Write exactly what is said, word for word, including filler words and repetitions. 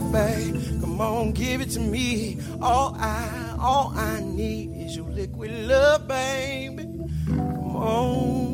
babe. Come on, give it to me. All I, all I need is your liquid love, baby. Come on.